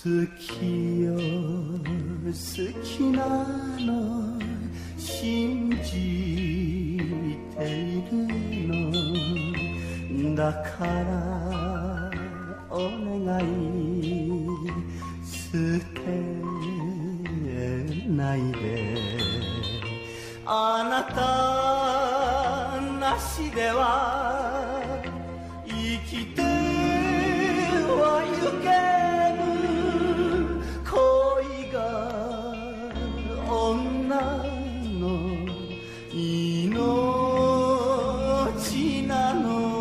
きよ好きなの信じているのだからお願い捨てないであなたなしでは生きてはゆけぬ恋が女の命なの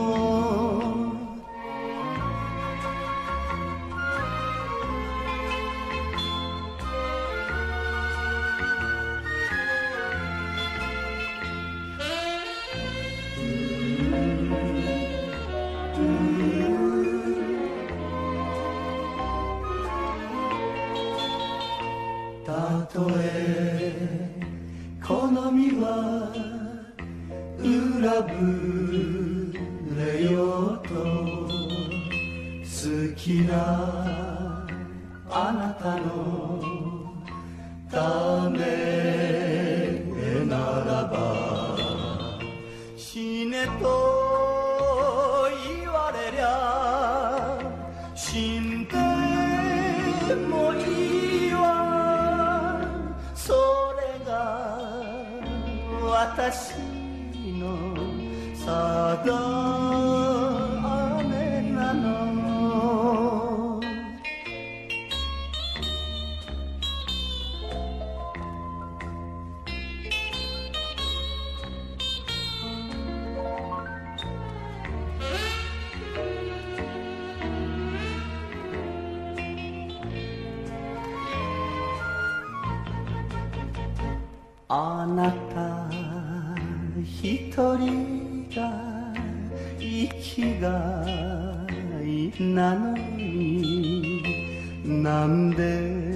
たとえ好みは裏ぶれようと好きなあなたのためならば死ねと言われりゃ死んでもいいわそれが私の定めなのあなた一人が生きがいなのになんで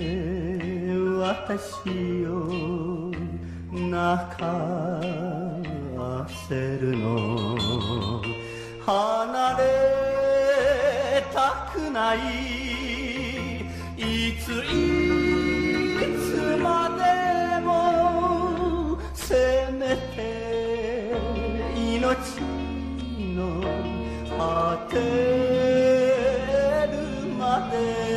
私を泣かせるの離れたくないいつまでせめて命の果てるまで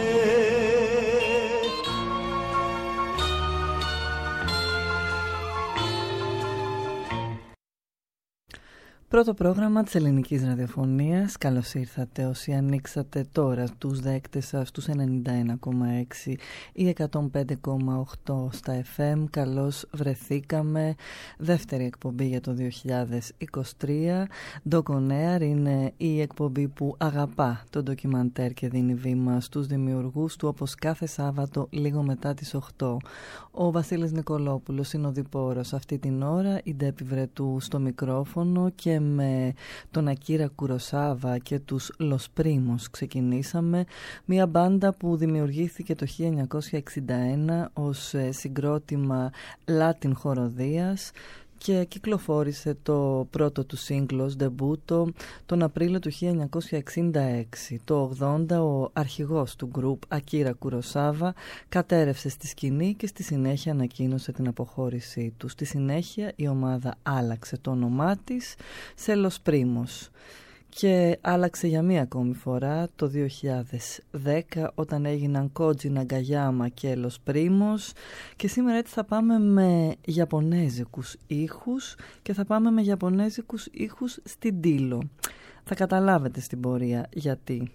Πρώτο πρόγραμμα της ελληνικής ραδιοφωνίας. Καλώς ήρθατε όσοι ανοίξατε τώρα τους δέκτες σας στους 91,6 ή 105,8 στα FM. Καλώς βρεθήκαμε. Δεύτερη εκπομπή για το 2023. Doc On Air είναι η εκπομπή που αγαπά το ντοκιμαντέρ και δίνει βήμα στους δημιουργούς του, όπως κάθε Σάββατο λίγο μετά τις 8. Ο Βασίλης Νικολόπουλος είναι ο διπόρος αυτή την ώρα, η Ντέπη Βρετού στο μικρόφωνο και με τον Ακίρα Κουροσάβα και τους Los Primos ξεκινήσαμε, μια μπάντα που δημιουργήθηκε το 1961 ως συγκρότημα Latin χοροδίας και κυκλοφόρησε το πρώτο του σύγκλος ντεμπούτο τον Απρίλιο του 1966. Το 80 ο αρχηγός του γκρουπ Ακίρα Κουροσάβα κατέρευσε στη σκηνή και στη συνέχεια ανακοίνωσε την αποχώρησή του. Στη συνέχεια η ομάδα άλλαξε το όνομά της σε Los Primos και άλλαξε για μία ακόμη φορά το 2010 όταν έγιναν Κότζι Ναγκαγιάμα και Los Primos, και σήμερα έτσι θα πάμε με ιαπωνέζικους ήχους και θα πάμε με ιαπωνέζικους ήχους στην Τήλο. Θα καταλάβετε στην πορεία γιατί.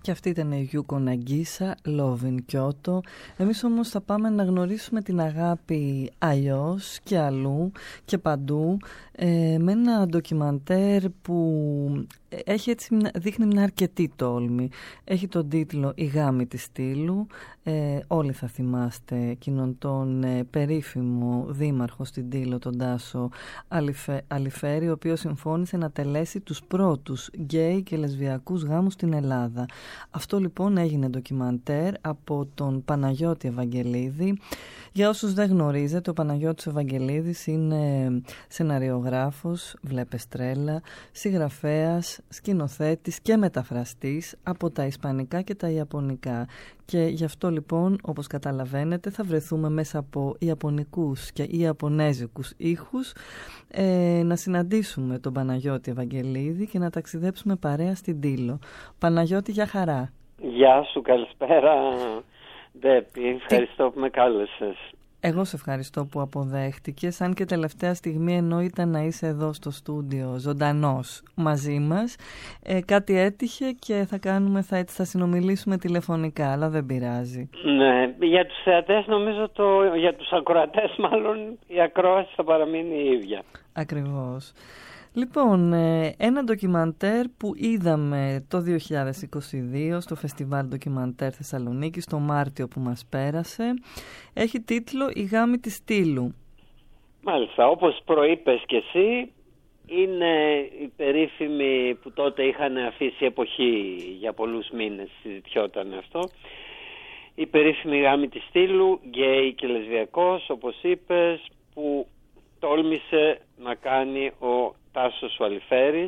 Και αυτή ήταν η Γιούκο Ναγκίσα, Love in Kyoto. Εμείς όμως θα πάμε να γνωρίσουμε την αγάπη αλλιώς και αλλού και παντού, με ένα ντοκιμαντέρ που έχει έτσι, δείχνει μια αρκετή τόλμη. Έχει τον τίτλο «Η γάμη της Στύλου». Όλοι θα θυμάστε εκείνον τον περίφημο δήμαρχο στην Τύλο, τον Τάσο Αλιφέρη, ο οποίος συμφώνησε να τελέσει τους πρώτους γκέι και λεσβιακούς γάμους στην Ελλάδα. Αυτό λοιπόν έγινε ντοκιμαντέρ από τον Παναγιώτη Ευαγγελίδη. Για όσους δεν γνωρίζετε, ο Παναγιώτης Ευαγγελίδης είναι σεναριογράφος, βλέπε τρέλα, συγγραφέας, σκηνοθέτης και μεταφραστής από τα ισπανικά και τα ιαπωνικά. Και γι' αυτό λοιπόν, όπως καταλαβαίνετε, θα βρεθούμε μέσα από ιαπωνικούς και ιαπωνέζικους ήχους να συναντήσουμε τον Παναγιώτη Ευαγγελίδη και να ταξιδέψουμε παρέα στην Τύλο. Παναγιώτη, για χαρά. Γεια σου, καλησπέρα Ντέπη, ευχαριστώ που με κάλεσες. Εγώ σε ευχαριστώ που αποδέχτηκες, αν και τελευταία στιγμή ενώ ήταν να είσαι εδώ στο στούντιο ζωντανός μαζί μας, κάτι έτυχε και θα συνομιλήσουμε τηλεφωνικά, αλλά δεν πειράζει. Ναι, για τους θεατές νομίζω, για τους ακροατές μάλλον η ακρόαση θα παραμείνει η ίδια. Ακριβώς. Λοιπόν, ένα ντοκιμαντέρ που είδαμε το 2022 στο Φεστιβάλ Ντοκιμαντέρ Θεσσαλονίκη, το Μάρτιο που μας πέρασε, έχει τίτλο «Η γάμη της Στύλου». Μάλιστα, όπως προείπες και εσύ, είναι η περίφημη που τότε είχαν αφήσει εποχή για πολλούς μήνες, συζητιόταν αυτό, η περίφημη γάμη της Στύλου, γκέι και λεσβιακός, όπως είπες, που τόλμησε να κάνει ο Τάσος ο Αλιφέρης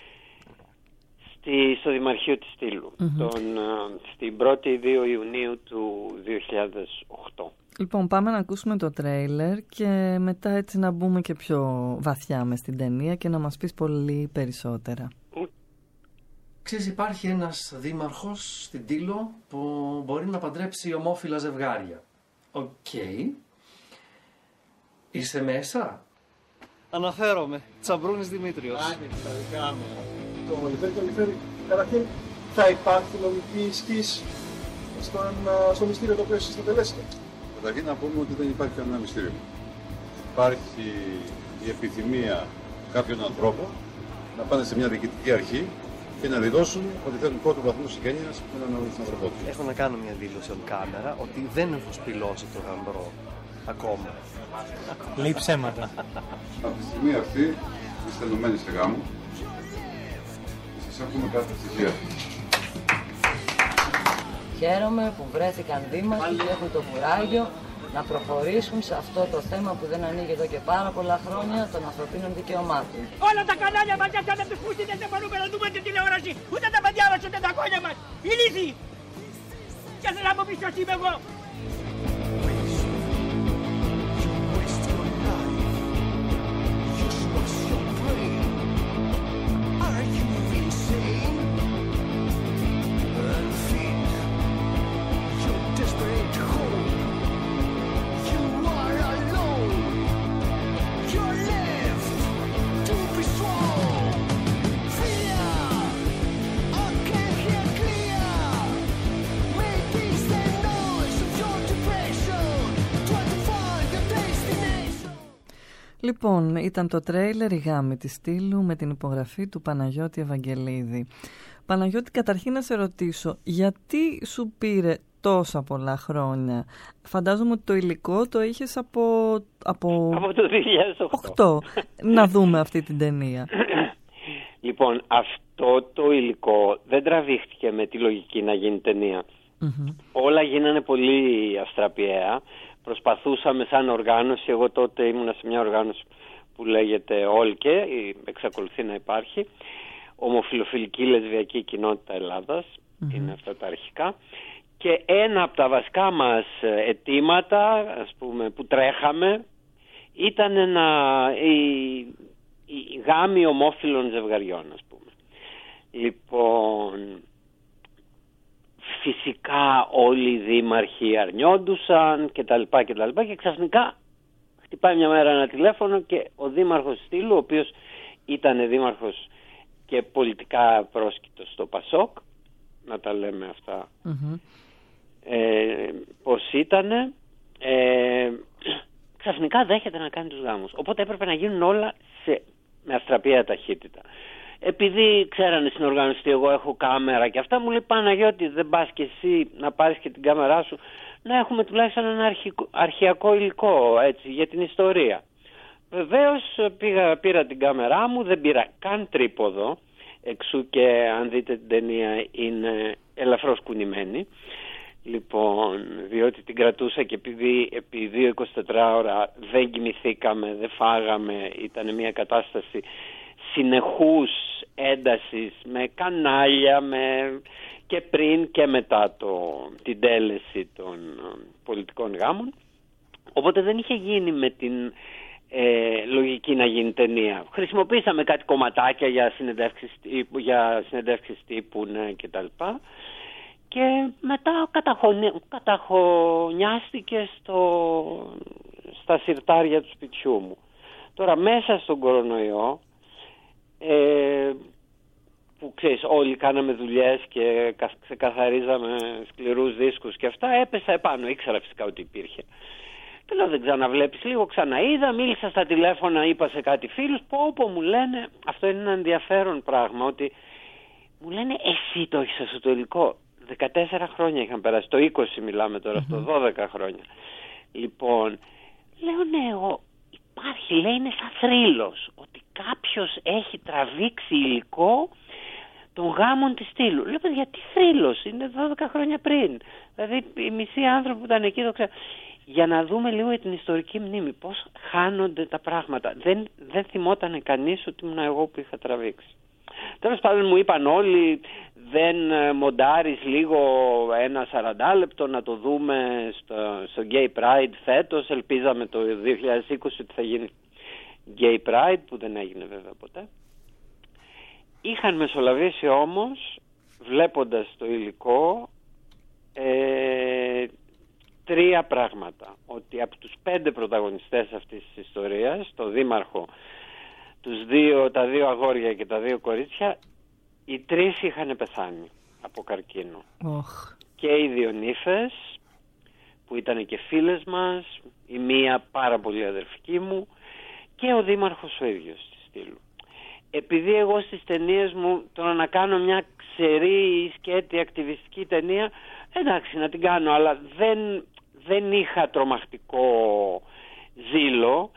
στο Δημαρχείο της Στύλου, στην 1η 2 Ιουνίου του 2008. Λοιπόν, πάμε να ακούσουμε το τρέιλερ και μετά έτσι να μπούμε και πιο βαθιά μες στην ταινία και να μας πεις πολύ περισσότερα. Ξέρεις, υπάρχει ένας δήμαρχος στην Τύλο που μπορεί να παντρέψει ομόφυλα ζευγάρια. Οκ. Είσαι μέσα? Αναφέρομαι. Τσαμπρούνης Δημήτριος. Άνοιξε τα δικά μου. Το Αλιφέρη, καταρχήν θα υπάρχει νομική ισχύς στο μυστήριο το οποίο εσείς θα τελέσετε? Καταρχήν να πούμε ότι δεν υπάρχει κανένα μυστήριο. Υπάρχει η επιθυμία κάποιων ανθρώπων να πάνε σε μια διοικητική αρχή και να δηλώσουν ότι θέλουν πρώτου βαθμού συγγένειας με έναν ανθρωπό. Έχω να κάνω μια δήλωση on κάμερα ότι δεν έχω σπηλώσει το γαμπρό ακόμα. Λέει ψέματα. Από τη στιγμή αυτή είστε ενωμένοι σε γάμο και σας έχουμε κάθε στοιχεία. Χαίρομαι που βρέθηκαν δήμαρχοι και έχουν το κουράγιο να προχωρήσουν σε αυτό το θέμα που δεν ανοίγει εδώ και πάρα πολλά χρόνια, των ανθρωπίνων δικαιωμάτων. Όλα τα κανάλια μαζεύτηκαν τους πούστιδες, δεν μπορούμε να δούμε την τηλεόραση, ούτε τα παιδιά μας, ούτε τα κόνια μας. Ηλίθιοι! Και θέλω να μου πεις ποιος είμαι εγώ. Λοιπόν, ήταν το τρέιλερ «Η γάμη της Στύλου» με την υπογραφή του Παναγιώτη Ευαγγελίδη. Παναγιώτη, καταρχήν να σε ρωτήσω, γιατί σου πήρε τόσα πολλά χρόνια? Φαντάζομαι ότι το υλικό το είχες από το 2008. Να δούμε αυτή την ταινία. Λοιπόν, αυτό το υλικό δεν τραβήχτηκε με τη λογική να γίνει ταινία. Όλα γίνανε πολύ αστραπιαία. Προσπαθούσαμε σαν οργάνωση, εγώ τότε ήμουνα σε μια οργάνωση που λέγεται Όλκε, εξακολουθεί να υπάρχει, Ομοφιλοφιλική Λεσβιακή Κοινότητα Ελλάδας, είναι αυτά τα αρχικά, και ένα από τα βασικά μας αιτήματα, ας πούμε, που τρέχαμε, ήταν η γάμη ομόφυλων ζευγαριών, ας πούμε. Λοιπόν, φυσικά όλοι οι δήμαρχοι αρνιόντουσαν και ξαφνικά χτυπάει μια μέρα ένα τηλέφωνο και ο δήμαρχος Στύλου, ο οποίος ήταν δήμαρχος και πολιτικά πρόσκυτος στο Πασόκ, να τα λέμε αυτά. Πως ήτανε, ξαφνικά δέχεται να κάνει τους γάμους. Οπότε έπρεπε να γίνουν όλα με αστραπιαία ταχύτητα. Επειδή ξέρανε στην οργάνωση ότι εγώ έχω κάμερα και αυτά, μου λέει Παναγιώτη, δεν πας και εσύ να πάρεις και την κάμερά σου, να έχουμε τουλάχιστον ένα αρχαιακό υλικό, έτσι, για την ιστορία. Βεβαίως πήρα την κάμερά μου, δεν πήρα καν τρίποδο, εξού και αν δείτε την ταινία είναι ελαφρώς κουνημένη. Λοιπόν, διότι την κρατούσα και επί 2-24 ώρα δεν κοιμηθήκαμε, δεν φάγαμε, ήταν μια κατάσταση συνεχούς έντασης με κανάλια, και πριν και μετά την τέλεση των πολιτικών γάμων. Οπότε δεν είχε γίνει με την λογική να γίνει ταινία. Χρησιμοποίησαμε κάτι κομματάκια για συνεντεύξεις τύπου κτλ. Και μετά καταχωνιάστηκε στα συρτάρια του σπιτιού μου. Τώρα μέσα στον κορονοϊό, που ξέρεις όλοι κάναμε δουλειές και ξεκαθαρίζαμε σκληρούς δίσκους και αυτά, έπεσα επάνω, ήξερα φυσικά ότι υπήρχε. Και λέω δεν ξαναβλέπεις λίγο, ξαναείδα, μίλησα στα τηλέφωνα, είπα σε κάτι φίλους, πω μου λένε, αυτό είναι ένα ενδιαφέρον πράγμα, ότι μου λένε εσύ το έχεις αυτό το υλικό. 14 χρόνια είχαν περάσει, το 20 μιλάμε τώρα, στο 12 χρόνια. Λοιπόν, λέω ναι, εγώ υπάρχει, λέει, είναι σαν θρύλος, ότι κάποιος έχει τραβήξει υλικό των γάμων της Στήλου. Λέω παιδιά, τι θρύλος, είναι 12 χρόνια πριν. Δηλαδή οι μισοί άνθρωποι που ήταν εκεί το ξέρω. Για να δούμε λίγο την ιστορική μνήμη, πώς χάνονται τα πράγματα. Δεν θυμότανε κανείς ότι ήμουν εγώ που είχα τραβήξει. Τέλος πάντων μου είπαν όλοι, δεν μοντάρεις λίγο ένα 40 λεπτό να το δούμε στο Gay Pride φέτος. Ελπίζαμε το 2020 ότι θα γίνει Gay Pride, που δεν έγινε βέβαια ποτέ. Είχαν μεσολαβήσει όμως, βλέποντας το υλικό, 3 πράγματα. Ότι από τους 5 πρωταγωνιστές αυτής της ιστορίας, το δήμαρχο, τα 2 αγόρια και τα 2 κορίτσια, οι 3 είχαν πεθάνει από καρκίνο. Και οι 2 νύφες που ήταν και φίλες μας, η μία πάρα πολύ αδερφική μου και ο δήμαρχος ο ίδιος της Στήλου. Επειδή εγώ στις ταινίες μου τώρα να κάνω μια ξερή σκέτη ακτιβιστική ταινία, εντάξει να την κάνω, αλλά δεν είχα τρομακτικό ζήλο.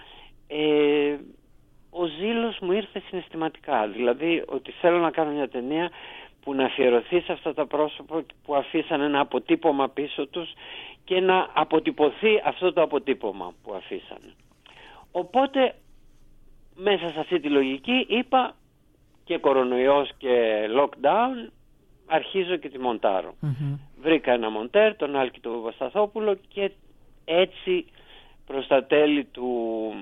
Ο ζήλος μου ήρθε συναισθηματικά, δηλαδή ότι θέλω να κάνω μια ταινία που να αφιερωθεί σε αυτά τα πρόσωπα που αφήσαν ένα αποτύπωμα πίσω τους και να αποτυπωθεί αυτό το αποτύπωμα που αφήσαν. Οπότε μέσα σε αυτή τη λογική είπα και κορονοϊός και lockdown, αρχίζω και τη μοντάρω. Βρήκα ένα μοντέρ, τον Άλκη τον Παπασταθόπουλο, και έτσι προς τα τέλη του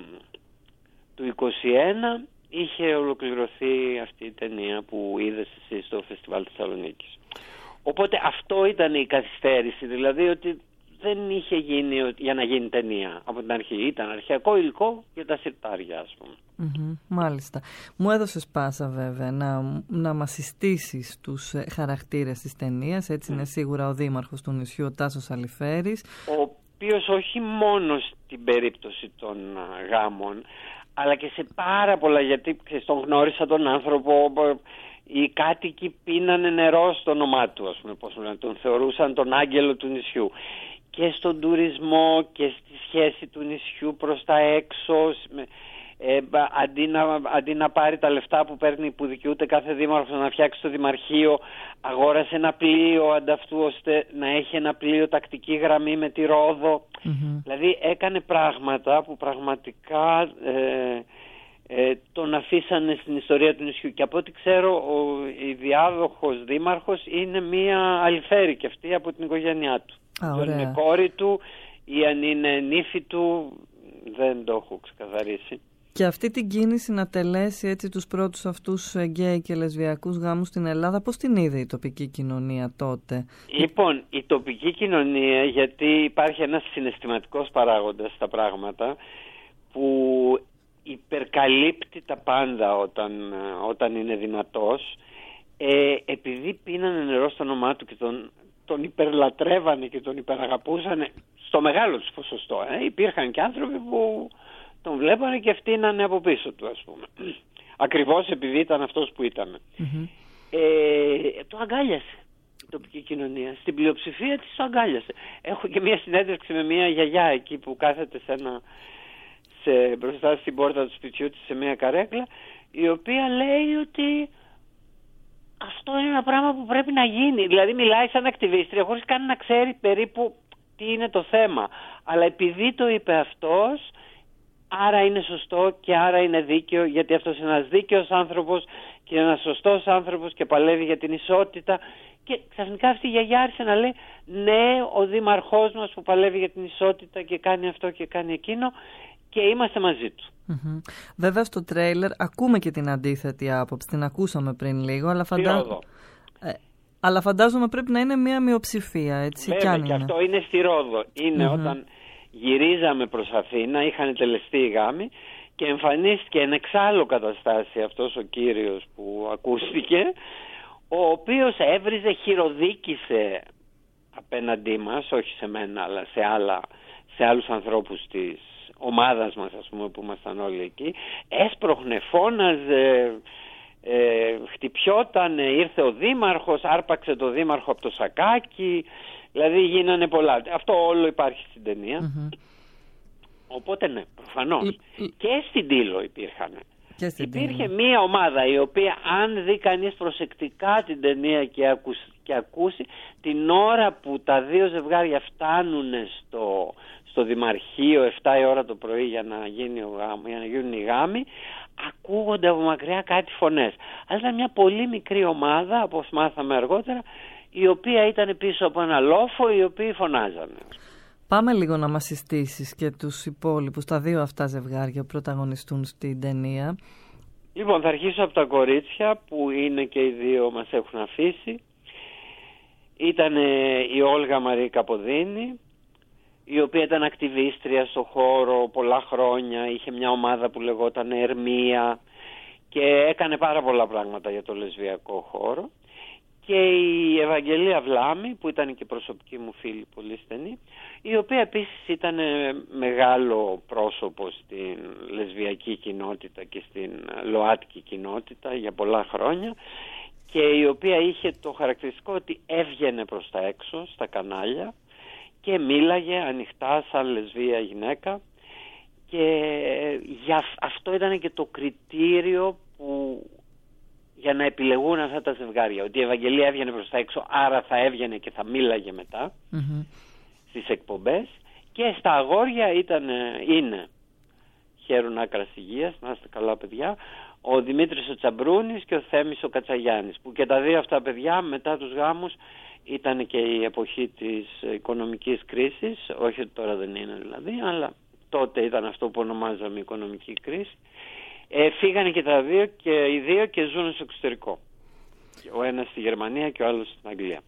2021 είχε ολοκληρωθεί αυτή η ταινία που είδες εσύ στο Φεστιβάλ Θεσσαλονίκης. Οπότε αυτό ήταν η καθυστέρηση, δηλαδή ότι δεν είχε γίνει για να γίνει ταινία από την αρχή. Ήταν αρχαιακό υλικό για τα συρτάρια, ας πούμε. Μάλιστα. Μου έδωσες πάσα βέβαια να μας συστήσεις τους χαρακτήρες της ταινίας. Έτσι είναι σίγουρα ο δήμαρχος του νησιού, ο Τάσος Αλιφέρης, ο οποίος όχι μόνο στην περίπτωση των γάμων, αλλά και σε πάρα πολλά, γιατί τον γνώρισα τον άνθρωπο, οι κάτοικοι πίνανε νερό στο όνομά του, ας πούμε, πώς λένε, τον θεωρούσαν τον άγγελο του νησιού. Και στον τουρισμό και στη σχέση του νησιού προς τα έξω, αντί να πάρει τα λεφτά που δικαιούται κάθε δήμαρχος να φτιάξει το δημαρχείο, αγόρασε ένα πλοίο ανταυτού ώστε να έχει ένα πλοίο τακτική γραμμή με τη Ρόδο. Δηλαδή έκανε πράγματα που πραγματικά τον αφήσανε στην ιστορία του νησιού. Και από ό,τι ξέρω η διάδοχος δήμαρχος είναι μία Αλιφέρη και αυτή από την οικογένειά του. Αν είναι κόρη του ή αν είναι νύφη του, δεν το έχω ξεκαθαρίσει. Και αυτή την κίνηση να τελέσει έτσι τους πρώτους αυτούς γκέι και λεσβιακούς γάμους στην Ελλάδα, πώς την είδε η τοπική κοινωνία τότε? Λοιπόν, η τοπική κοινωνία, γιατί υπάρχει ένας συναισθηματικός παράγοντας στα πράγματα που υπερκαλύπτει τα πάντα όταν είναι δυνατός, επειδή πίνανε νερό στο όνομά του και τον υπερλατρεύανε και τον υπεραγαπούσανε στο μεγάλο τους ποσοστό. Υπήρχαν και άνθρωποι που τον βλέπανε και φτύνανε από πίσω του, ας πούμε. Ακριβώς επειδή ήταν αυτός που ήταν. Το αγκάλιασε η τοπική κοινωνία. Στην πλειοψηφία της το αγκάλιασε. Έχω και μια συνέντευξη με μια γιαγιά εκεί που κάθεται μπροστά στην πόρτα του σπιτιού της σε μια καρέκλα, η οποία λέει ότι αυτό είναι ένα πράγμα που πρέπει να γίνει. Δηλαδή μιλάει σαν ακτιβίστρια χωρίς καν να ξέρει περίπου τι είναι το θέμα. Αλλά επειδή το είπε αυτός, άρα είναι σωστό και άρα είναι δίκαιο, γιατί αυτός είναι ένας δίκαιος άνθρωπος και ένας σωστός άνθρωπος και παλεύει για την ισότητα. Και ξαφνικά αυτή η γιαγιά άρχισε να λέει, ναι, ο δήμαρχός μας που παλεύει για την ισότητα και κάνει αυτό και κάνει εκείνο, και είμαστε μαζί του. Βέβαια στο τρέιλερ ακούμε και την αντίθετη άποψη, την ακούσαμε πριν λίγο, αλλά φαντάζομαι πρέπει να είναι μια μειοψηφία, έτσι. Βέβαια, και αυτό είναι στη Ρόδο. Είναι όταν γυρίζαμε προς Αθήνα, είχαν τελεστεί οι γάμοι και εμφανίστηκε εν εξάλλου καταστάση αυτός ο κύριος που ακούστηκε, ο οποίος έβριζε, χειροδίκησε απέναντί μας, όχι σε μένα αλλά σε άλλους ανθρώπους της ομάδας μας, ας πούμε, που ήμασταν όλοι εκεί. Έσπροχνε, φώναζε, χτυπιόταν, ήρθε ο δήμαρχος, άρπαξε το δήμαρχο από το σακάκι, δηλαδή γίνανε πολλά. Αυτό όλο υπάρχει στην ταινία. Οπότε ναι, προφανώς. Και στην Τήλο υπήρχαν. Υπήρχε μία ομάδα η οποία, αν δει κανείς προσεκτικά την ταινία και ακούσει, την ώρα που τα δύο ζευγάρια φτάνουν στο Δημαρχείο 7 η ώρα το πρωί για να γίνουν οι γάμοι, ακούγονται από μακριά κάτι φωνές. Αλλά ήταν μια πολύ μικρή ομάδα, όπως μάθαμε αργότερα, η οποία ήταν πίσω από ένα λόφο, οι οποίοι φωνάζανε. Πάμε λίγο να μας συστήσεις και τους υπόλοιπους, τα δύο αυτά ζευγάρια που πρωταγωνιστούν στην ταινία. Λοιπόν, θα αρχίσω από τα κορίτσια που είναι και οι δύο μας έχουν αφήσει. Ήταν η Όλγα Μαρή Καποδίνη, η οποία ήταν ακτιβίστρια στο χώρο πολλά χρόνια, είχε μια ομάδα που λεγόταν Ερμία και έκανε πάρα πολλά πράγματα για το λεσβιακό χώρο. Και η Ευαγγελία Βλάμη, που ήταν και προσωπική μου φίλη πολύ στενή, η οποία επίσης ήταν μεγάλο πρόσωπο στην λεσβιακή κοινότητα και στην ΛΟΑΤΚΙ κοινότητα για πολλά χρόνια, και η οποία είχε το χαρακτηριστικό ότι έβγαινε προς τα έξω στα κανάλια και μίλαγε ανοιχτά σαν λεσβία γυναίκα, και αυτό ήταν και το κριτήριο για να επιλεγούν αυτά τα ζευγάρια, ότι η Ευαγγελία έβγαινε προς τα έξω, άρα θα έβγαινε και θα μίλαγε μετά στις εκπομπές, και στα αγόρια είναι χαίρουν άκρας υγείας, να είστε καλά παιδιά, ο Δημήτρης ο Τσαμπρούνης και ο Θέμης ο Κατσαγιάννης, που και τα δύο αυτά παιδιά μετά τους γάμους ήταν και η εποχή της οικονομικής κρίσης, όχι ότι τώρα δεν είναι δηλαδή, αλλά τότε ήταν αυτό που ονομάζαμε οικονομική κρίση. Φύγανε και τα δύο και οι δύο και ζουν στο εξωτερικό. Ο ένας στη Γερμανία και ο άλλος στην Αγγλία.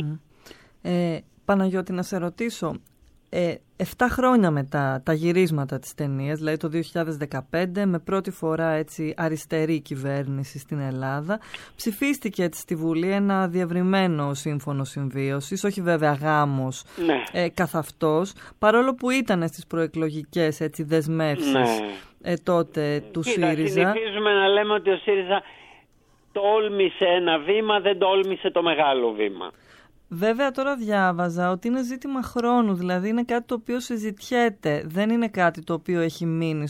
Παναγιώτη, να σε ρωτήσω, 7 χρόνια μετά τα γυρίσματα της ταινίας, δηλαδή το 2015, με πρώτη φορά έτσι αριστερή κυβέρνηση στην Ελλάδα, ψηφίστηκε έτσι στη Βουλή ένα διευρυμένο σύμφωνο συμβίωσης, όχι βέβαια γάμος καθ' αυτός, παρόλο που ήταν στις προεκλογικές έτσι δεσμεύσεις τότε του ΣΥΡΙΖΑ. Συνηθίζουμε να λέμε ότι ο ΣΥΡΙΖΑ τόλμησε ένα βήμα, δεν τόλμησε το μεγάλο βήμα. Βέβαια τώρα διάβαζα ότι είναι ζήτημα χρόνου, δηλαδή είναι κάτι το οποίο συζητιέται, δεν είναι κάτι το οποίο έχει μείνει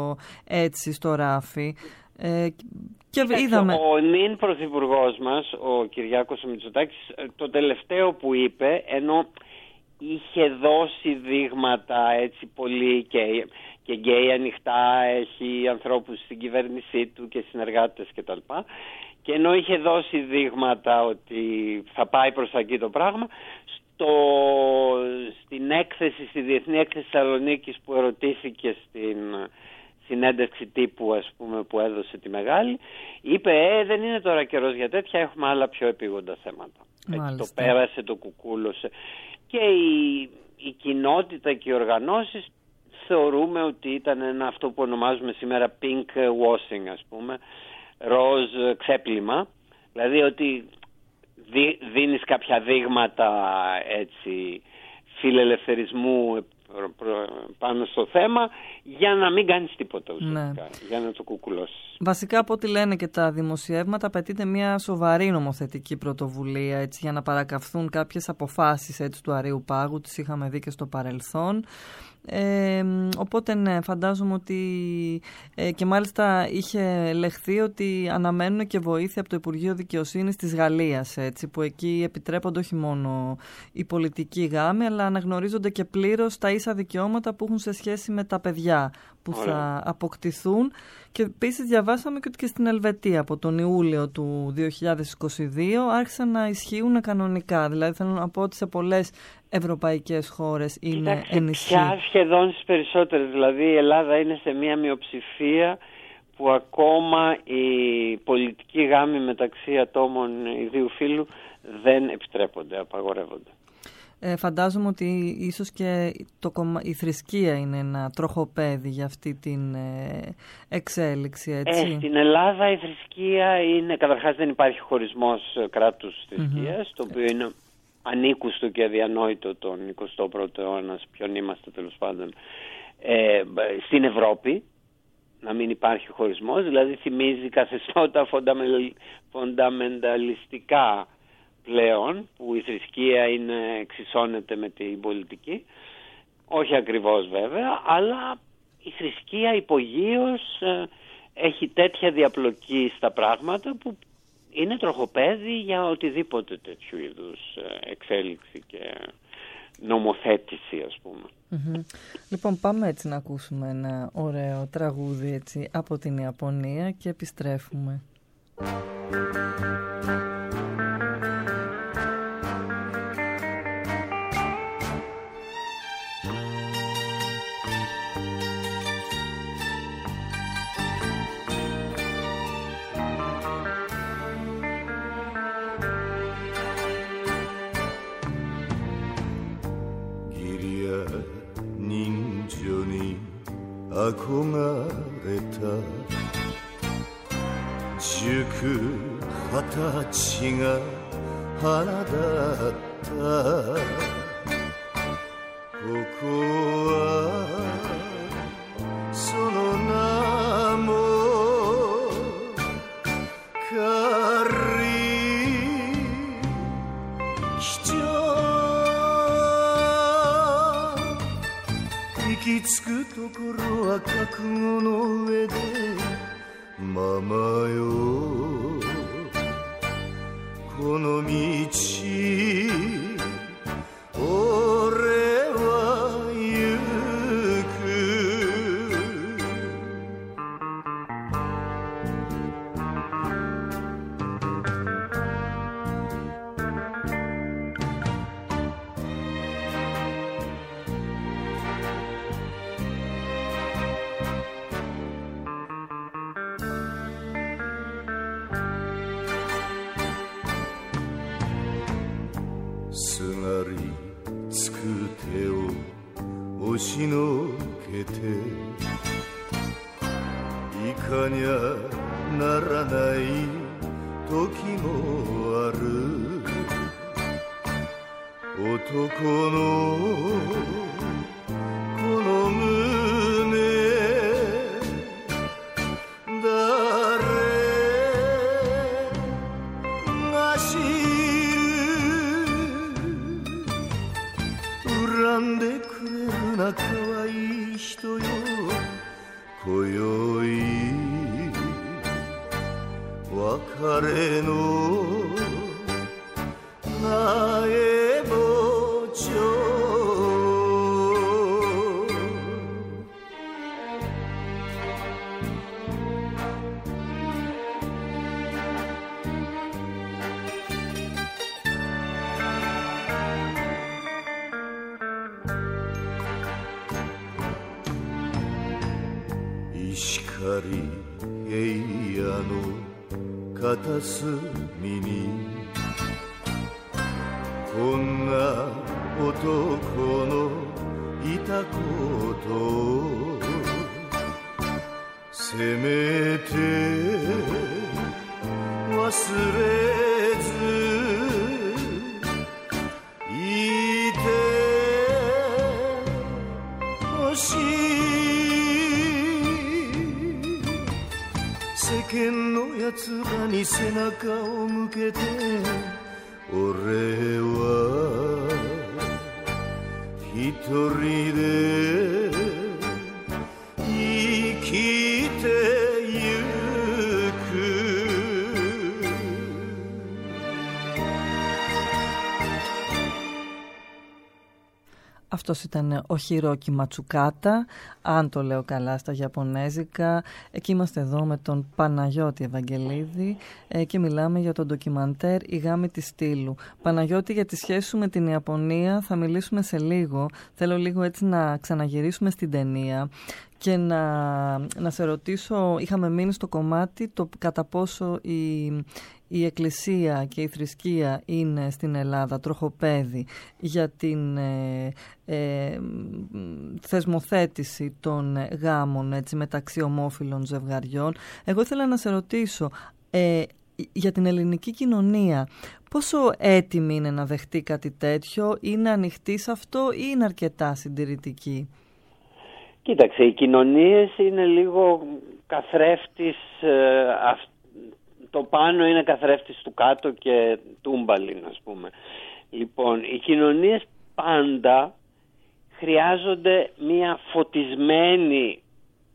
στο ράφι. Και είδαμε... Ο νυν πρωθυπουργός μας, ο Κυριάκος Μητσοτάκης, το τελευταίο που είπε, ενώ είχε δώσει δείγματα έτσι πολύ και γκέι ανοιχτά, έχει ανθρώπους στην κυβέρνησή του και συνεργάτες κτλ. Και ενώ είχε δώσει δείγματα ότι θα πάει προς εκεί το πράγμα, στην έκθεση, στη Διεθνή Έκθεση Θεσσαλονίκης που ερωτήθηκε στην συνέντευξη τύπου, ας πούμε, που έδωσε τη μεγάλη, είπε δεν είναι τώρα καιρός για τέτοια, έχουμε άλλα πιο επίγοντα θέματα. Έτσι, το πέρασε, το κουκούλωσε. Και η κοινότητα και οι οργανώσεις θεωρούμε ότι ήταν αυτό που ονομάζουμε σήμερα pink washing, ας πούμε, ροζ ξέπλυμα, Δηλαδή ότι δίνεις κάποια δείγματα έτσι φιλελευθερισμού πάνω στο θέμα για να μην κάνεις τίποτα ουσιαστικά, για να το κουκουλώσεις. Βασικά από ό,τι λένε και τα δημοσιεύματα απαιτείται μια σοβαρή νομοθετική πρωτοβουλία έτσι, για να παρακαμφθούν κάποιες αποφάσεις έτσι, του Αρείου Πάγου, τις είχαμε δει και στο παρελθόν. Οπότε ναι, φαντάζομαι ότι και μάλιστα είχε λεχθεί ότι αναμένουν και βοήθεια από το Υπουργείο Δικαιοσύνης της Γαλλίας, έτσι, που εκεί επιτρέπονται όχι μόνο οι πολιτικοί γάμοι, αλλά αναγνωρίζονται και πλήρως τα ίσα δικαιώματα που έχουν σε σχέση με τα παιδιά που θα αποκτηθούν. Και επίσης διαβάσαμε και ότι και στην Ελβετία από τον Ιούλιο του 2022 άρχισαν να ισχύουν κανονικά. Δηλαδή θέλω να πω ότι σε πολλές ευρωπαϊκές χώρες είναι ενισχύ. Πια σχεδόν στις περισσότερες. Δηλαδή η Ελλάδα είναι σε μια μειοψηφία που ακόμα οι πολιτικοί γάμοι μεταξύ ατόμων ιδίου φύλου δεν επιτρέπονται, απαγορεύονται. Φαντάζομαι ότι ίσως και η θρησκεία είναι ένα τροχοπέδι για αυτή την εξέλιξη, έτσι. Στην Ελλάδα η θρησκεία είναι, καταρχάς δεν υπάρχει χωρισμός κράτους θρησκείας, το οποίο είναι ανήκουστο και αδιανόητο τον 21ο αιώνα, ποιον είμαστε τέλος πάντων, στην Ευρώπη, να μην υπάρχει χωρισμός, δηλαδή θυμίζει καθεστώτα φονταμενταλιστικά πλέον, που η θρησκεία εξισώνεται με την πολιτική, όχι ακριβώς βέβαια, αλλά η θρησκεία υπογείως έχει τέτοια διαπλοκή στα πράγματα που είναι τροχοπέδι για οτιδήποτε τέτοιου είδους εξέλιξη και νομοθέτηση, ας πούμε. Λοιπόν, πάμε έτσι να ακούσουμε ένα ωραίο τραγούδι έτσι, από την Ιαπωνία και επιστρέφουμε. 憧れた19、20歳が花だったここはその名もカリヒチョ行き着くところは覚悟の上でママよこの道俺は行くすがりつく手を押しのけていかにゃならない時もある男のこの胸誰が知恨んでくれるな可愛い人よ今宵別れの苗ぼちょ石狩平野の片隅にこんな男のいたことをせめて忘れに背中を向けて俺は一人で生きてゆく。 Αυτός ήταν ο Χιρόκι Ματσουκάτα, αν το λέω καλά στα Ιαπωνέζικα. Εκεί είμαστε εδώ με τον Παναγιώτη Ευαγγελίδη και μιλάμε για το ντοκιμαντέρ «Η γάμη της Στήλου». Παναγιώτη, για τη σχέση σου με την Ιαπωνία θα μιλήσουμε σε λίγο. Θέλω λίγο έτσι να ξαναγυρίσουμε στην ταινία και να σε ρωτήσω, είχαμε μείνει στο κομμάτι το κατά πόσο η Εκκλησία και η θρησκεία είναι στην Ελλάδα τροχοπέδι για την θεσμοθέτηση των γάμων έτσι, μεταξύ ομόφυλων ζευγαριών. Εγώ ήθελα να σε ρωτήσω για την ελληνική κοινωνία, πόσο έτοιμη είναι να δεχτεί κάτι τέτοιο, είναι ανοιχτή σε αυτό ή είναι αρκετά συντηρητική? Κοίταξε, οι κοινωνίες είναι λίγο καθρέφτης, το πάνω είναι καθρέφτης του κάτω και τούμπαλιν, ας πούμε. Λοιπόν, οι κοινωνίες πάντα χρειάζονται μια φωτισμένη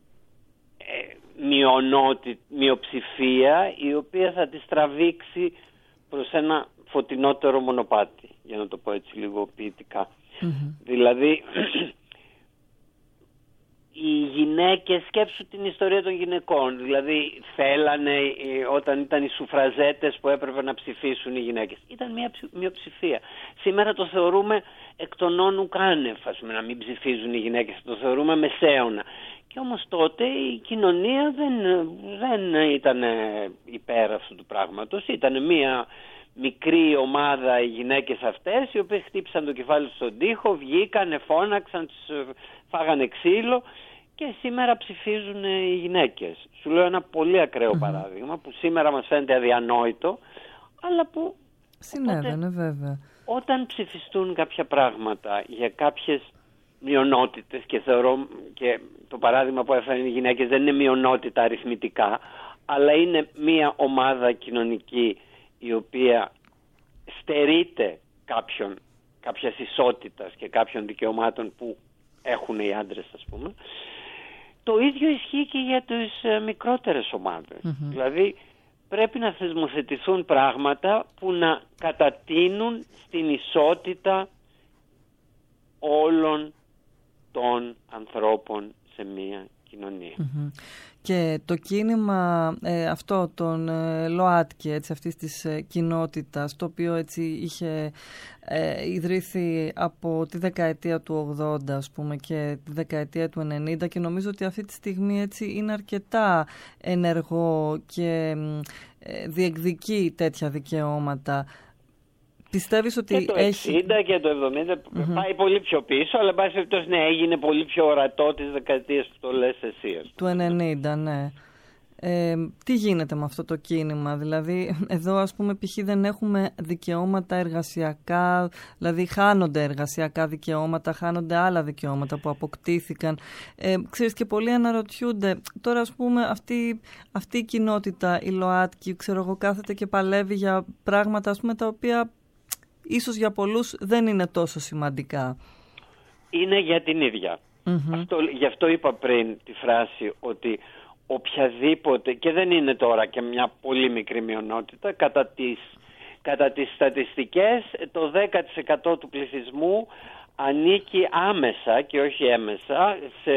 μειοψηφία η οποία θα τις τραβήξει προς ένα φωτεινότερο μονοπάτι, για να το πω έτσι λίγο ποιητικά. Δηλαδή οι γυναίκες, σκέψου την ιστορία των γυναικών, δηλαδή θέλανε όταν ήταν οι σουφραζέτες που έπρεπε να ψηφίσουν οι γυναίκες, ήταν μια μειοψηφία. Σήμερα το θεωρούμε εκ των όνου κάνευ, να μην ψηφίζουν οι γυναίκες, το θεωρούμε μεσαίωνα. Και όμως τότε η κοινωνία δεν ήταν υπέρ αυτού του πράγματος, ήταν μια μικρή ομάδα οι γυναίκες αυτές, οι οποίες χτύπησαν το κεφάλι στον τοίχο, βγήκανε, φώναξαν, φάγανε ξύλο και σήμερα ψηφίζουν οι γυναίκες. Σου λέω ένα πολύ ακραίο παράδειγμα που σήμερα μας φαίνεται αδιανόητο, αλλά που συνέβαινε βέβαια. Όταν ψηφιστούν κάποια πράγματα για κάποιες μειονότητες, και θεωρώ και το παράδειγμα που έφεραν οι γυναίκες δεν είναι μειονότητα αριθμητικά, αλλά είναι μια ομάδα κοινωνική η οποία στερείται κάποιας ισότητας και κάποιων δικαιωμάτων που έχουν οι άντρες, ας πούμε. Το ίδιο ισχύει και για τις μικρότερες ομάδες. Δηλαδή πρέπει να θεσμοθετηθούν πράγματα που να κατατείνουν στην ισότητα όλων των ανθρώπων σε μία κοινωνία. Και το κίνημα αυτό των ΛΟΑΤΚΙ, έτσι, αυτής της κοινότητας, το οποίο έτσι είχε ιδρύθει από τη δεκαετία του 80 ας πούμε και τη δεκαετία του 90 και νομίζω ότι αυτή τη στιγμή έτσι είναι αρκετά ενεργό και διεκδικεί τέτοια δικαιώματα. Πιστεύεις ότι και το 60 και το 70 πάει πολύ πιο πίσω, αλλά πάση περιπτώσει ναι, έγινε πολύ πιο ορατό τις δεκαετίες που το λες εσύ. Του 90, ναι. Τι γίνεται με αυτό το κίνημα? Δηλαδή εδώ ας πούμε π.χ. δεν έχουμε δικαιώματα εργασιακά, δηλαδή χάνονται εργασιακά δικαιώματα, χάνονται άλλα δικαιώματα που αποκτήθηκαν. Ξέρεις, και πολλοί αναρωτιούνται τώρα, ας πούμε, αυτή η κοινότητα, η ΛΟΑΤΚΙ, ξέρω εγώ, κάθεται και παλεύει για πράγματα, ας πούμε, τα οποία ίσως για πολλούς δεν είναι τόσο σημαντικά. Είναι για την ίδια. Γι' αυτό είπα πριν τη φράση ότι οποιαδήποτε, και δεν είναι τώρα και μια πολύ μικρή μειονότητα, κατά τις στατιστικές το 10% του πληθυσμού ανήκει άμεσα και όχι έμεσα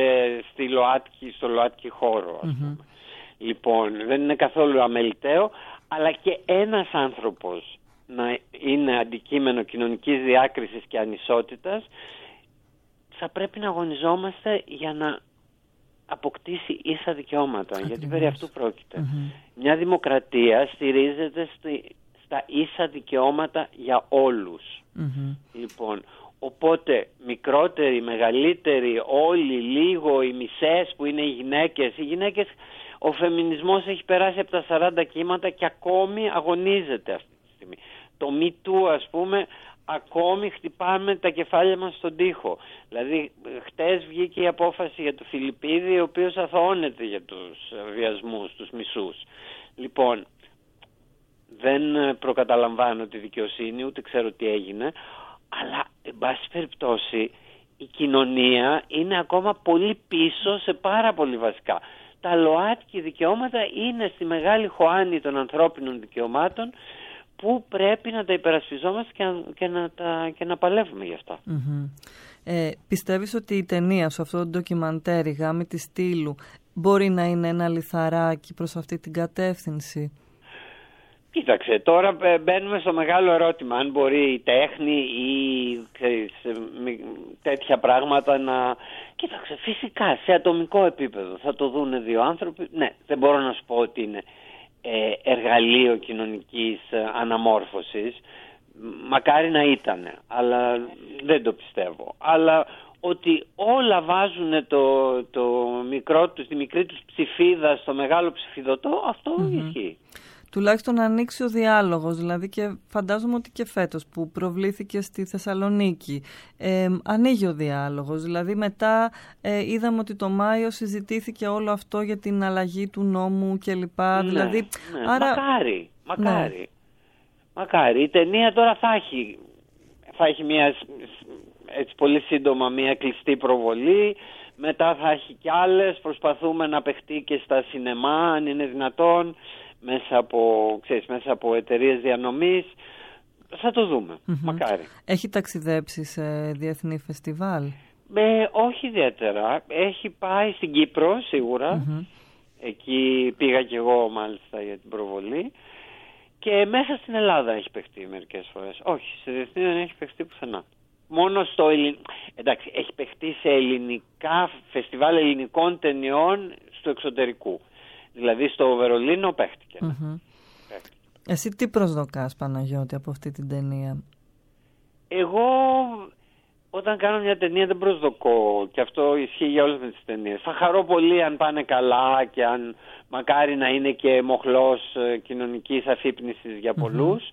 στο ΛΟΑΤΚΙ χώρο, ας πούμε. Λοιπόν, δεν είναι καθόλου αμεληταίο, αλλά και ένας άνθρωπος να είναι αντικείμενο κοινωνικής διάκρισης και ανισότητας, θα πρέπει να αγωνιζόμαστε για να αποκτήσει ίσα δικαιώματα, γιατί περί αυτού πρόκειται. Μια δημοκρατία στηρίζεται στα ίσα δικαιώματα για όλους. Λοιπόν, οπότε μικρότεροι, μεγαλύτεροι, όλοι, λίγο, οι μισές που είναι οι γυναίκες, ο φεμινισμός έχει περάσει από τα 40 κύματα και ακόμη αγωνίζεται αυτή τη στιγμή. Το Me Too, ας πούμε, ακόμη χτυπάμε τα κεφάλια μας στον τοίχο. Δηλαδή χτες βγήκε η απόφαση για το Φιλιππίδη, ο οποίος αθωώνεται για τους βιασμούς, τους μισούς. Λοιπόν, δεν προκαταλαμβάνω τη δικαιοσύνη, ούτε ξέρω τι έγινε, αλλά εν πάση περιπτώσει η κοινωνία είναι ακόμα πολύ πίσω σε πάρα πολύ βασικά. Τα ΛΟΑΤΚΙ δικαιώματα είναι στη μεγάλη χωάνη των ανθρώπινων δικαιωμάτων που πρέπει να τα υπερασπιζόμαστε και να παλεύουμε γι' αυτά. Πιστεύεις ότι η ταινία σου, αυτό το ντοκιμαντέρ, η Γάμη της Στύλου, μπορεί να είναι ένα λιθαράκι προς αυτή την κατεύθυνση? Κοίταξε, τώρα μπαίνουμε στο μεγάλο ερώτημα αν μπορεί η τέχνη ή τέτοια πράγματα να... Κοίταξε, φυσικά σε ατομικό επίπεδο θα το δούνε δύο άνθρωποι. Ναι, δεν μπορώ να σου πω ότι είναι εργαλείο κοινωνικής αναμόρφωσης. Μακάρι να ήταν, αλλά δεν το πιστεύω. Αλλά ότι όλα βάζουν τη μικρή τους ψηφίδα στο μεγάλο ψηφιδωτό, αυτό ισχύει. Τουλάχιστον να ανοίξει ο διάλογος, δηλαδή, και φαντάζομαι ότι και φέτος που προβλήθηκε στη Θεσσαλονίκη ανοίγει ο διάλογος. Δηλαδή μετά είδαμε ότι το Μάιο συζητήθηκε όλο αυτό για την αλλαγή του νόμου κλπ. Ναι, δηλαδή, ναι. Άρα... Μακάρι. Ναι. Μακάρι. Η ταινία τώρα θα έχει μια, έτσι πολύ σύντομα, μια κλειστή προβολή. Μετά θα έχει κι άλλες. Προσπαθούμε να παιχτεί και στα σινεμά, αν είναι δυνατόν, μέσα από εταιρείες διανομής. Θα το δούμε. Μακάρι. Έχει ταξιδέψει σε διεθνή φεστιβάλ? Όχι ιδιαίτερα. Έχει πάει στην Κύπρο σίγουρα. Εκεί πήγα κι εγώ μάλιστα για την προβολή. Και μέσα στην Ελλάδα έχει παιχτεί μερικές φορές. Όχι, σε διεθνή δεν έχει παιχτεί πουθενά. Μόνο στο εντάξει, έχει παιχτεί σε ελληνικά φεστιβάλ ελληνικών ταινιών στο εξωτερικού. Δηλαδή στο Βερολίνο παίχτηκε. Εσύ τι προσδοκάς, Παναγιώτη, από αυτή την ταινία? Εγώ όταν κάνω μια ταινία δεν προσδοκώ, και αυτό ισχύει για όλες τις ταινίες. Θα χαρώ πολύ αν πάνε καλά και αν μακάρι να είναι και μοχλός κοινωνικής αφύπνισης για πολλούς.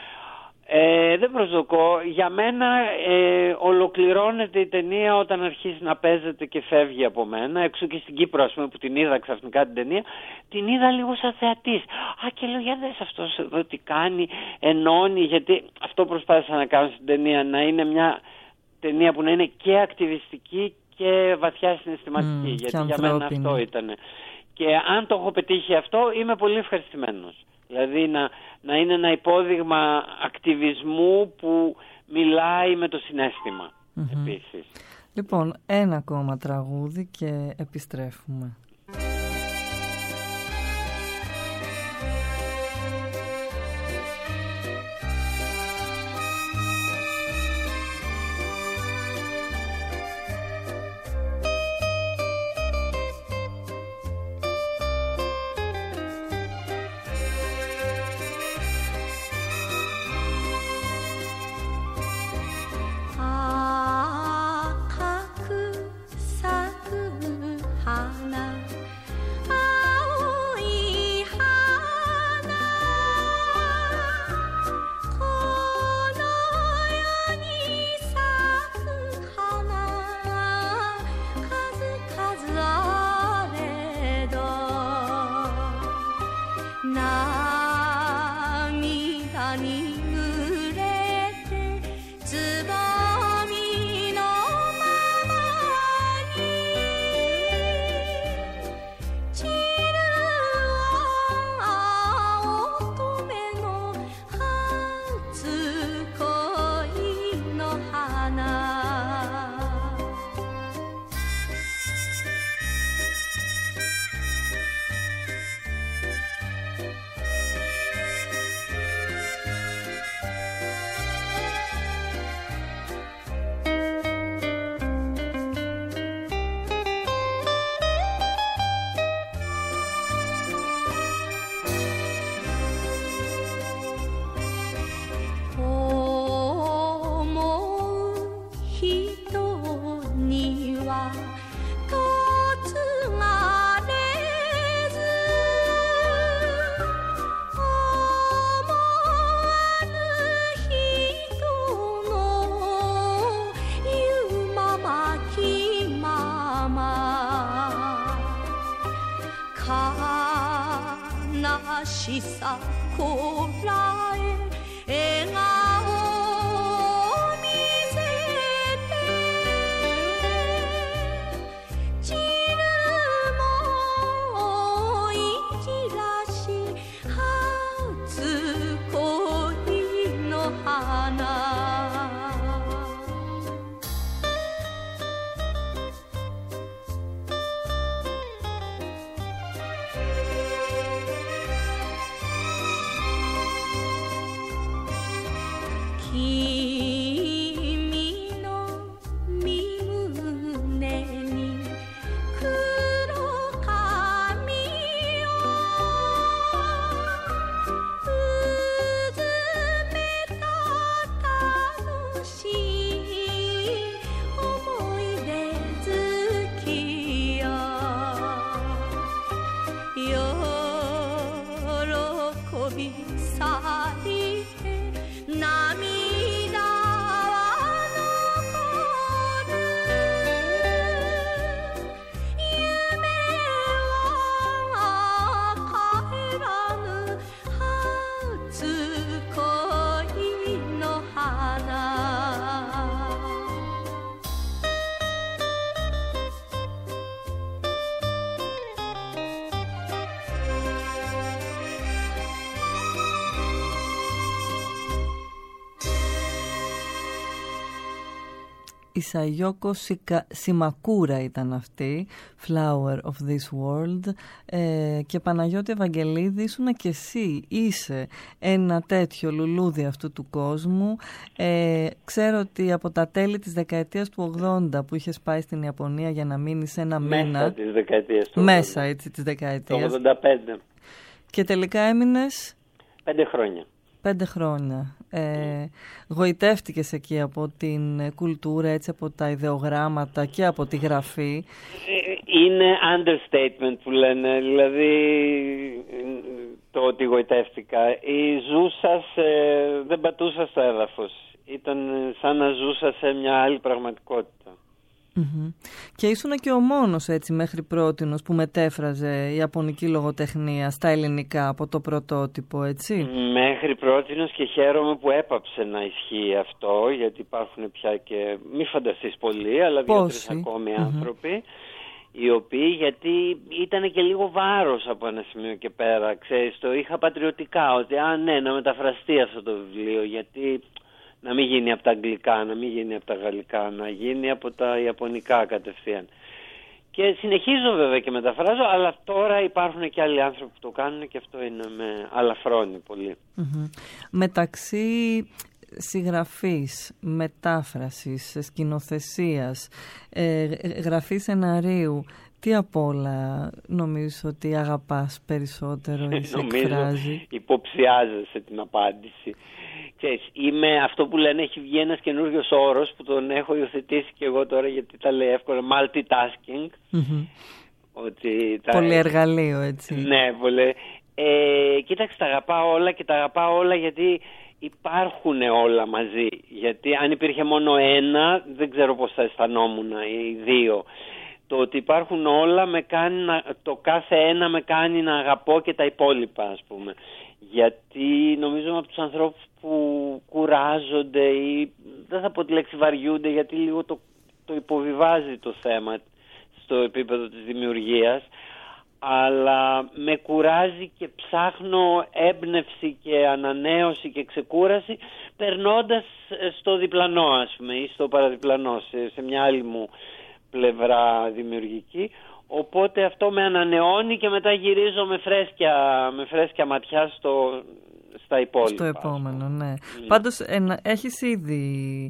Δεν προσδοκώ. Για μένα ολοκληρώνεται η ταινία όταν αρχίζει να παίζεται και φεύγει από μένα. Έξω και στην Κύπρο, ας πούμε, που την είδα ξαφνικά την ταινία, την είδα λίγο σαν θεατής. Και λέω, για δες αυτός εδώ τι κάνει, ενώνει, γιατί αυτό προσπάθησα να κάνω στην ταινία, να είναι μια ταινία που να είναι και ακτιβιστική και βαθιά συναισθηματική, γιατί για μένα αυτό ήταν. Και αν το έχω πετύχει αυτό, είμαι πολύ ευχαριστημένος. Δηλαδή να είναι ένα υπόδειγμα ακτιβισμού που μιλάει με το συναίσθημα επίσης. Λοιπόν, ένα ακόμα τραγούδι και επιστρέφουμε. こらえ笑顔を見せて散るもいじらし初恋の花 Η Σαγιόκο Σιμακούρα ήταν αυτή, Flower of this World. Και Παναγιώτη Ευαγγελίδη, ήσουν και εσύ, είσαι ένα τέτοιο λουλούδι αυτού του κόσμου. Ξέρω ότι από τα τέλη της δεκαετίας του 80 που είχες πάει στην Ιαπωνία για να μείνεις ένα μήνα. Μέσα της δεκαετίας του 80. Μέσα έτσι της δεκαετίας. Το 85. Και τελικά έμεινες 5 χρόνια. 5 χρόνια. Γοητεύτηκες εκεί από την κουλτούρα, έτσι, από τα ιδεογράμματα και από τη γραφή. Είναι understatement που λένε, δηλαδή το ότι γοητεύτηκα. Ζούσα, δεν πατούσα στο έδαφος. Ήταν σαν να ζούσα σε μια άλλη πραγματικότητα. Mm-hmm. Και ήσουν και ο μόνος έτσι μέχρι πρότινος που μετέφραζε η ιαπωνική λογοτεχνία στα ελληνικά από το πρωτότυπο, έτσι. Μέχρι πρότινος, και χαίρομαι που έπαψε να ισχύει αυτό, γιατί υπάρχουν πια και, μη φανταστείς πολλοί, αλλά 2-3 ακόμη άνθρωποι, οι οποίοι, γιατί ήταν και λίγο βάρος από ένα σημείο και πέρα, ξέρεις, το είχα πατριωτικά, ότι ναι, να μεταφραστεί αυτό το βιβλίο, γιατί να μην γίνει από τα αγγλικά, να μην γίνει από τα γαλλικά, να γίνει από τα ιαπωνικά κατευθείαν. Και συνεχίζω βέβαια και μεταφράζω, αλλά τώρα υπάρχουν και άλλοι άνθρωποι που το κάνουν και αυτό είναι με αλαφρώνει πολύ. Mm-hmm. Μεταξύ συγγραφής, μετάφρασης, σκηνοθεσίας, γραφή σεναρίου, τι απ' όλα νομίζεις ότι αγαπάς περισσότερο ή σε εκφράζει? Νομίζω υποψιάζεσαι την απάντηση. Ξέρεις, είμαι αυτό που λένε, έχει βγει ένας καινούριος όρος που τον έχω υιοθετήσει και εγώ τώρα, γιατί τα λέει εύκολα, multitasking. Mm-hmm. Ότι πολύ εργαλείο, έτσι. Ναι, πολύ. Κοίταξε, τα αγαπάω όλα, και τα αγαπάω όλα γιατί υπάρχουν όλα μαζί. Γιατί αν υπήρχε μόνο ένα, δεν ξέρω πώς θα αισθανόμουν, οι δύο. Το ότι υπάρχουν όλα με κάνει το κάθε ένα με κάνει να αγαπώ και τα υπόλοιπα, ας πούμε. Γιατί νομίζω από τους ανθρώπους που κουράζονται ή, δεν θα πω τη λέξη βαριούνται, γιατί λίγο το υποβιβάζει το θέμα στο επίπεδο της δημιουργίας, αλλά με κουράζει και ψάχνω έμπνευση και ανανέωση και ξεκούραση περνώντας στο διπλανό, ας πούμε, ή στο παραδιπλανό, σε μια άλλη μου πλευρά δημιουργική. Οπότε αυτό με ανανεώνει και μετά γυρίζω με φρέσκια ματιά στα υπόλοιπα. Στο επόμενο, ναι. Πάντως έχεις ήδη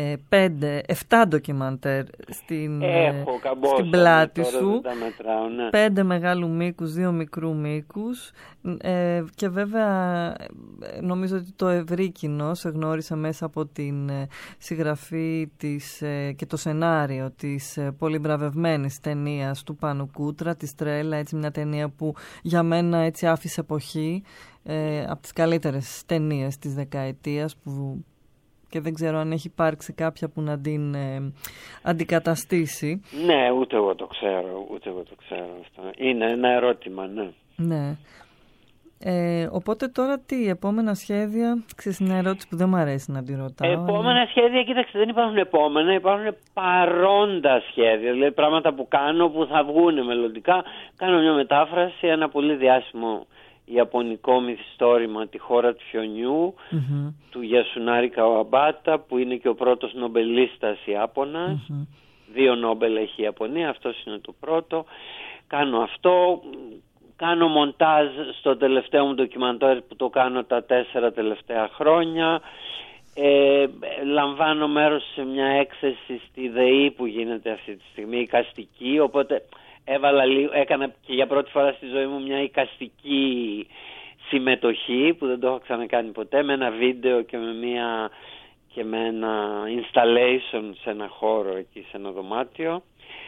7 ντοκιμαντέρ στην πλάτη σου. Μετράω, ναι. 5 μεγάλου μήκους, 2 μικρού μήκους. Και βέβαια νομίζω ότι το ευρύ κοινό σε γνώρισε μέσα από την συγγραφή και το σενάριο της πολύ μπραβευμένης ταινίας του Πάνου Κούτρα, της Τρέλα, έτσι, μια ταινία που για μένα έτσι άφησε εποχή, από τις καλύτερες ταινίες της δεκαετίας, που και δεν ξέρω αν έχει υπάρξει κάποια που να την αντικαταστήσει. Ναι, ούτε εγώ το ξέρω αυτό. Είναι ένα ερώτημα, ναι. Ναι. Οπότε τώρα τι, επόμενα σχέδια, ξέρεις, είναι ερώτηση που δεν μου αρέσει να τη ρωτάω. Επόμενα σχέδια, κοίταξε, δεν υπάρχουν επόμενα, υπάρχουν παρόντα σχέδια, δηλαδή πράγματα που κάνω που θα βγουν μελλοντικά. Κάνω μια μετάφραση, ένα πολύ διάσημο ιαπωνικό μυθιστόρημα, Τη χώρα του χιονιού, του Γιασουνάρη Καουαμπάτα, που είναι και ο πρώτος νομπελίστας Ιάπωνας. 2 Νόμπελ έχει η Ιαπωνία, αυτός είναι το πρώτο. Κάνω αυτό. Κάνω μοντάζ στο τελευταίο μου ντοκιμαντέρ που το κάνω τα 4 τελευταία χρόνια. Λαμβάνω μέρος σε μια έκθεση στη ΔΕΗ που γίνεται αυτή τη στιγμή, εικαστική, οπότε έκανα και για πρώτη φορά στη ζωή μου μια εικαστική συμμετοχή που δεν το έχω ξανακάνει ποτέ, με ένα βίντεο και με ένα installation σε ένα χώρο εκεί, σε ένα δωμάτιο.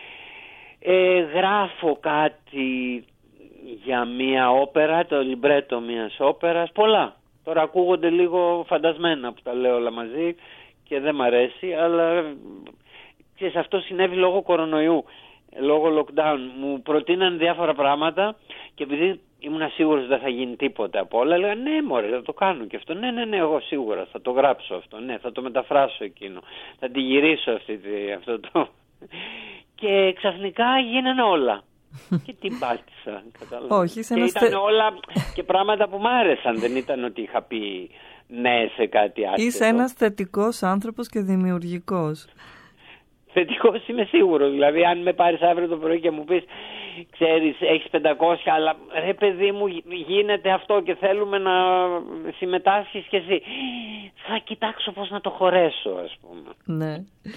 Γράφω κάτι για μια όπερα, το λιμπρέτο μιας όπερας, πολλά. Τώρα ακούγονται λίγο φαντασμένα που τα λέω όλα μαζί και δεν μ' αρέσει, αλλά ξέρεις, αυτό συνέβη λόγω κορονοϊού, λόγω lockdown. Μου προτείναν διάφορα πράγματα και επειδή ήμουν σίγουρος ότι δεν θα γίνει τίποτα από όλα, έλεγα ναι μωρέ, θα το κάνω και αυτό, ναι, εγώ σίγουρα θα το γράψω αυτό, ναι, θα το μεταφράσω εκείνο, θα τη γυρίσω αυτό το... Και ξαφνικά γίνανε όλα. Και την πάτησα, κατάλαβα. Όχι, και ήταν όλα και πράγματα που μ' άρεσαν. Δεν ήταν ότι είχα πει ναι σε κάτι άσχετο. Είσαι ένας θετικός άνθρωπος και δημιουργικός. Θετικός είμαι σίγουρο. Δηλαδή αν με πάρεις αύριο το πρωί και μου πεις, ξέρεις, έχεις 500, αλλά ρε παιδί μου γίνεται αυτό και θέλουμε να συμμετάσχεις κι εσύ, θα κοιτάξω πώς να το χωρέσω, ας πούμε. Ναι.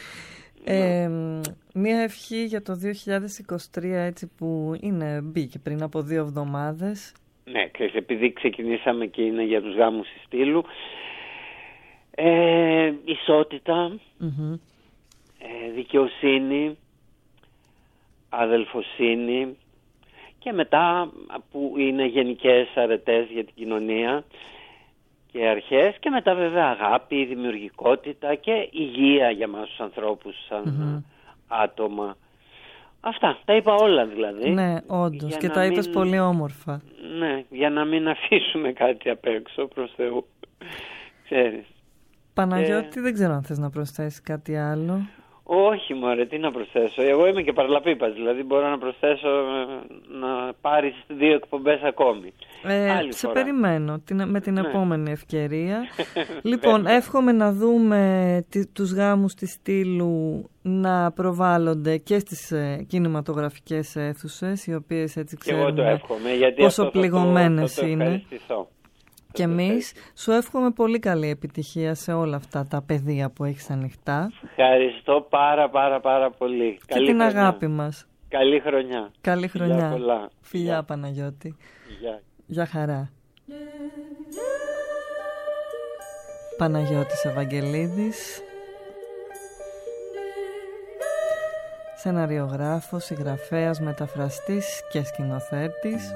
Μία ευχή για το 2023, έτσι, που μπήκε πριν από 2 εβδομάδες. Ναι, επειδή ξεκινήσαμε και είναι για τους γάμους στη Στήλου. Ισότητα, δικαιοσύνη, αδελφοσύνη και μετά που είναι γενικές αρετές για την κοινωνία και αρχές, και μετά βέβαια αγάπη, δημιουργικότητα και υγεία για μας τους ανθρώπους σαν άτομα. Αυτά, τα είπα όλα δηλαδή. Ναι, όντως, και τα είπες πολύ όμορφα. Ναι, για να μην αφήσουμε κάτι απ' έξω, προς Θεού. Ξέρεις. Παναγιώτη, δεν ξέρω αν θες να προσθέσεις κάτι άλλο. Όχι μωρέ, τι να προσθέσω. Εγώ είμαι και παρλαπίπας, δηλαδή μπορώ να προσθέσω να πάρεις 2 εκπομπές ακόμη. Σε περιμένω με την επόμενη ευκαιρία. Λοιπόν, εύχομαι να δούμε τους γάμους της Στήλου να προβάλλονται και στις κινηματογραφικές αίθουσες, οι οποίες έτσι ξέρουμε πόσο πληγωμένες είναι. Και εμείς σου εύχομαι πολύ καλή επιτυχία σε όλα αυτά τα πεδία που έχεις ανοιχτά. Ευχαριστώ πάρα πολύ. Και καλή την χρονιά. Αγάπη μας. Καλή χρονιά. Καλή χρονιά. Πολλά. Φιλιά Παναγιώτη. Γεια χαρά. Παναγιώτης Ευαγγελίδης, σεναριογράφος, συγγραφέας, μεταφραστής και σκηνοθέτης.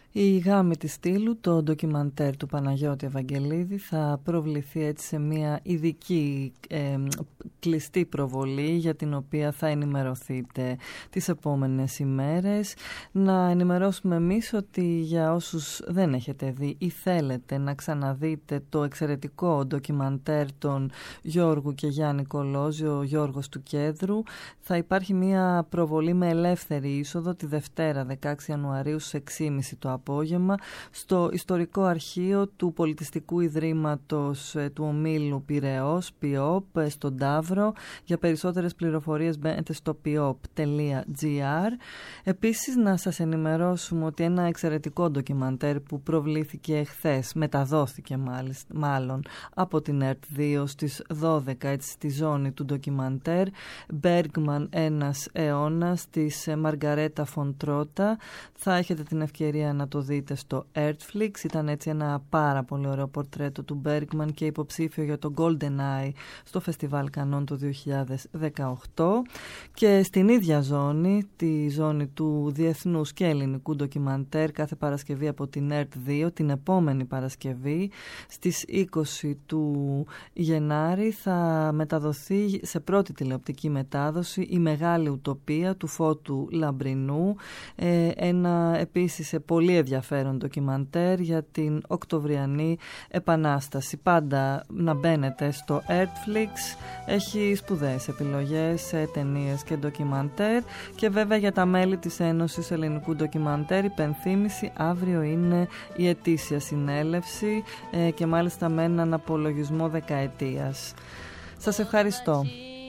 Η γάμη της στήλου, το ντοκιμαντέρ του Παναγιώτη Ευαγγελίδη, θα προβληθεί έτσι σε μια ειδική κλειστή προβολή για την οποία θα ενημερωθείτε τις επόμενες ημέρες. Να ενημερώσουμε εμείς ότι για όσους δεν έχετε δει ή θέλετε να ξαναδείτε το εξαιρετικό ντοκιμαντέρ των Γιώργου και Γιάννη Κολόζη, ο Γιώργος του Κέδρου, θα υπάρχει μια προβολή με ελεύθερη είσοδο τη Δευτέρα 16 Ιανουαρίου στις 6.30 το απόγευμα στο Ιστορικό Αρχείο του Πολιτιστικού Ιδρύματος του Ομίλου Πειραιώς, ΠΙΟΠ, στον Ταύρο. Για περισσότερες πληροφορίες μπαίνετε στο piop.gr. Επίσης να σας ενημερώσουμε ότι ένα εξαιρετικό ντοκιμαντέρ που προβλήθηκε χθες, μεταδόθηκε μάλλον από την ΕΡΤ2 στις 12, έτσι, στη ζώνη του ντοκιμαντέρ, Bergman ένας αιώνας της Μαργαρέτα Φοντρότα. Θα έχετε την ευκαιρία να το δείτε στο Artflix. Ήταν έτσι ένα πάρα πολύ ωραίο πορτρέτο του Bergman και υποψήφιο για το Golden Eye στο Φεστιβάλ Κανών του 2018. Και στην ίδια ζώνη, τη ζώνη του διεθνούς και ελληνικού ντοκιμαντέρ, κάθε Παρασκευή από την ΕΡΤ2, την επόμενη Παρασκευή στις 20 του Γενάρη θα μεταδοθεί σε πρώτη τηλεοπτική μετάδοση η Μεγάλη Ουτοπία του Φώτου Λαμπρινού, ένα επίσης πολύ ενδιαφέρον ντοκιμαντέρ για την Οκτωβριανή Επανάσταση. Πάντα να μπαίνετε στο Artflix, έχει σπουδαίες επιλογές σε ταινίες και ντοκιμαντέρ. Και βέβαια για τα μέλη της Ένωσης Ελληνικού Ντοκιμαντέρ, υπενθύμηση, αύριο είναι η ετήσια συνέλευση και μάλιστα με έναν απολογισμό δεκαετίας. Σας ευχαριστώ.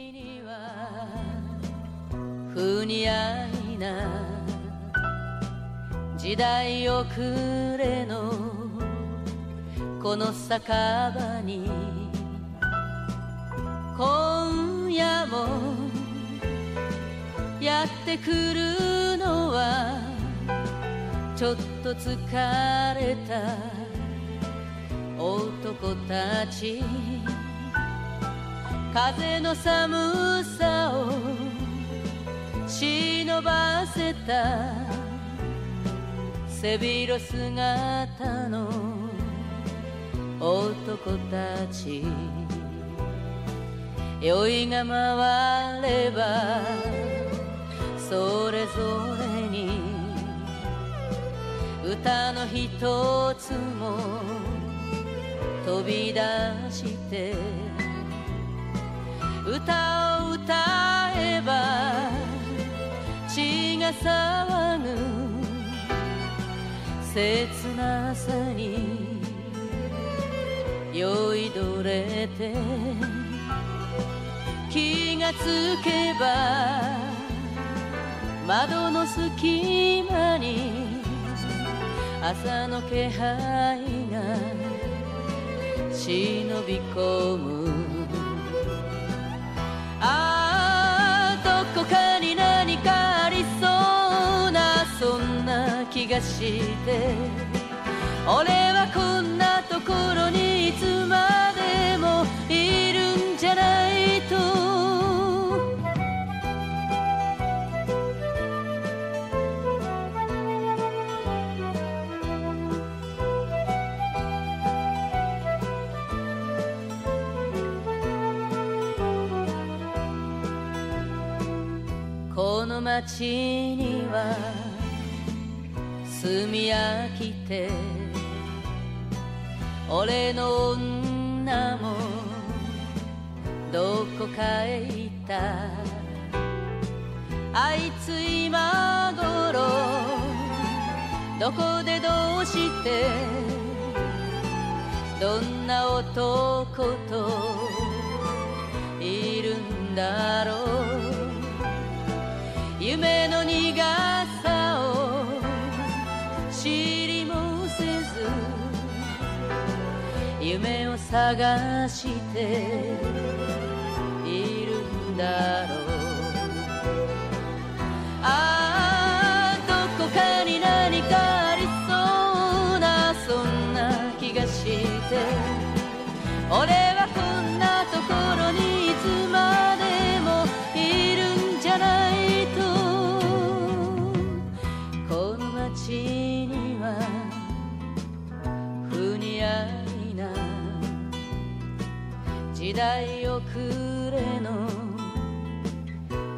やってくるのはちょっと疲れた男たち風の寒さを忍ばせた背広姿の男たち酔いが回ればそれぞれに歌の一つも飛び出して歌を歌えば血が騒ぐ切なさに酔いどれて気がつけば窓の隙間に朝の気配が忍び込むああどこかに何かありそうなそんな気がして俺はこんなところにいつまでもいるんじゃないとこの街には住み飽きて俺の女もどこかへ行ったあいつ今頃どこでどうしてどんな男といるんだろう夢の苦さを知りもせず夢を探しているんだろうああどこかに何かありそうなそんな気がして俺はこんなところにいつまでもいるんじゃないとこの街には